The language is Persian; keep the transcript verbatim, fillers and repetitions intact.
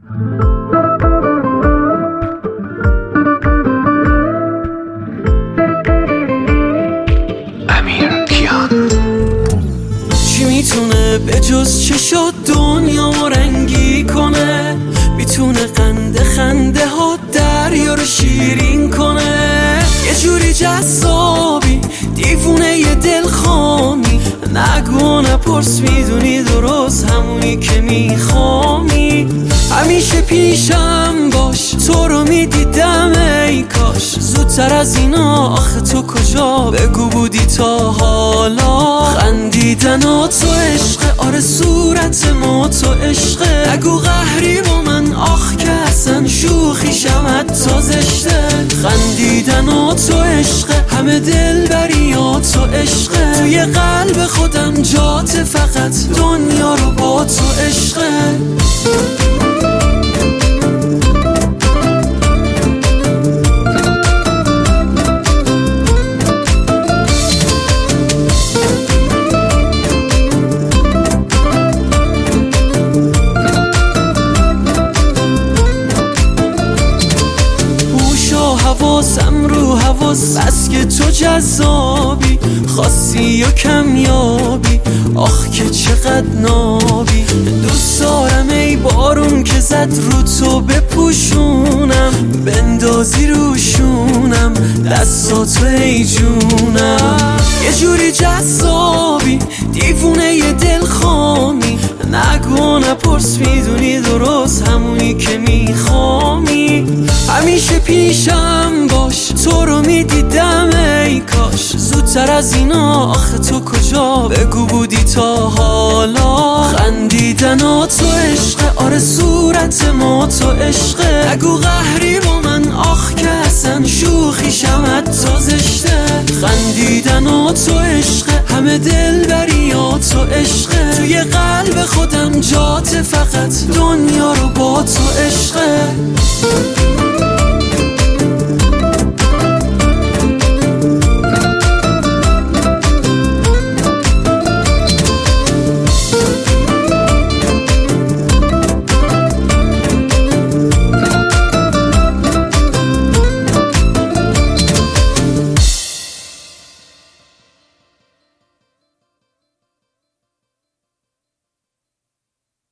چی میتونه به جز چشات دنیا و رنگی کنه؟ میتونه قنده خنده ها دریا رو شیرین کنه. یه جوری جذابی دیوونه یه دلخوامی، نگو نپرس میدونی درست همونی که میخوامی. همیشه پیشم باش تو رو میدیدم ای کاش زودتر از اینا، آخه تو کجا بگو بودی تا حالا؟ خندیدن ها تو عشقه، آره صورت ما تو عشقه. نگو قهری با من آخ که اصلا شوخی شمت تا زشته. خندیدن ها تو عشقه، همه دل بری ها تو عشقه. توی قلب خودم جات فقط دنیا رو با تو عشقه. حواسم رو حواس، بس که تو جذابی، خاصی یا کمیابی، آخ که چقدر نابی. دوست دارم ای بارون که زد رو تو بپوشونم، بندازی روشونم دستاتو ای جونم. یه جوری جذابی دیوونه یه دلخوامی، نگو نپرس میدونی درست همونی که میخوامی. همیشه پیشم باش تو رو میدیدم ای کاش زودتر از اینا، آخه تو کجا بگو بودی تا حالا؟ خندیدن ها تو عشقه، آره صورت ما تو عشقه. نگو قهری با من آخ که اصلا شوخی شمت تا زشته. خندیدن ها تو عشقه، همه دل بری ها تو عشقه. توی قلب خودم جات فقط دنیا رو با تو عشقه.